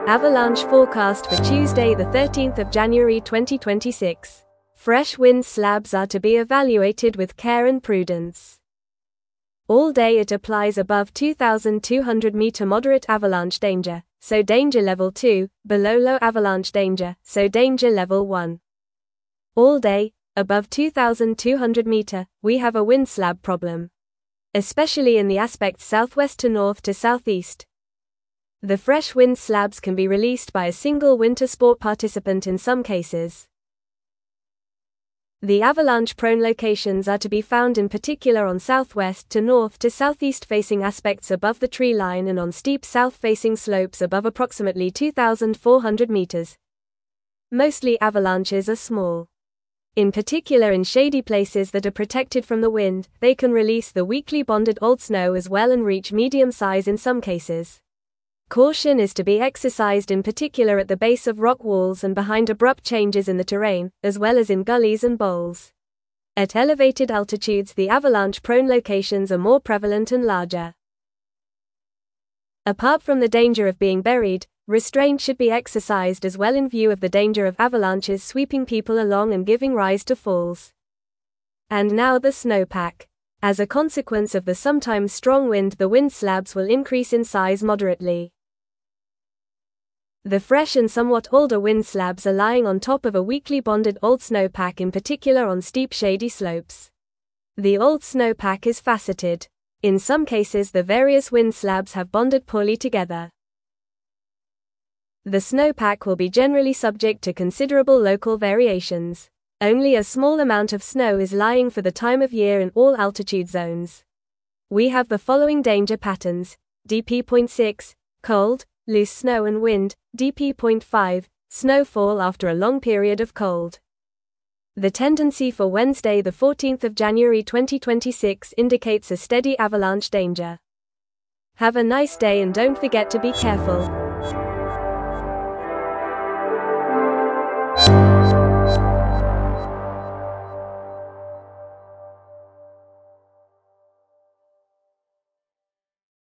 Avalanche forecast for Tuesday the 13th of January 2026. Fresh wind slabs are to be evaluated with care and prudence. All day it applies above 2,200 meter moderate avalanche danger, so danger level 2, below low avalanche danger, so danger level 1. All day, above 2,200 meter, we have a wind slab problem, especially in the aspects southwest to north to southeast. The fresh wind slabs can be released by a single winter sport participant in some cases. The avalanche-prone locations are to be found in particular on southwest to north to southeast facing aspects above the tree line and on steep south-facing slopes above approximately 2,400 meters. Mostly avalanches are small. In particular in shady places that are protected from the wind, they can release the weakly bonded old snow as well and reach medium size in some cases. Caution is to be exercised in particular at the base of rock walls and behind abrupt changes in the terrain, as well as in gullies and bowls. At elevated altitudes, the avalanche-prone locations are more prevalent and larger. Apart from the danger of being buried, restraint should be exercised as well in view of the danger of avalanches sweeping people along and giving rise to falls. And now the snowpack. As a consequence of the sometimes strong wind, the wind slabs will increase in size moderately. The fresh and somewhat older wind slabs are lying on top of a weakly bonded old snowpack, in particular on steep shady slopes. The old snowpack is faceted. In some cases the various wind slabs have bonded poorly together. The snowpack will be generally subject to considerable local variations. Only a small amount of snow is lying for the time of year in all altitude zones. We have the following danger patterns: DP.6, cold, loose snow and wind, DP.5, snowfall after a long period of cold. The tendency for Wednesday the 14th of January 2026 indicates a steady avalanche danger. Have a nice day and don't forget to be careful.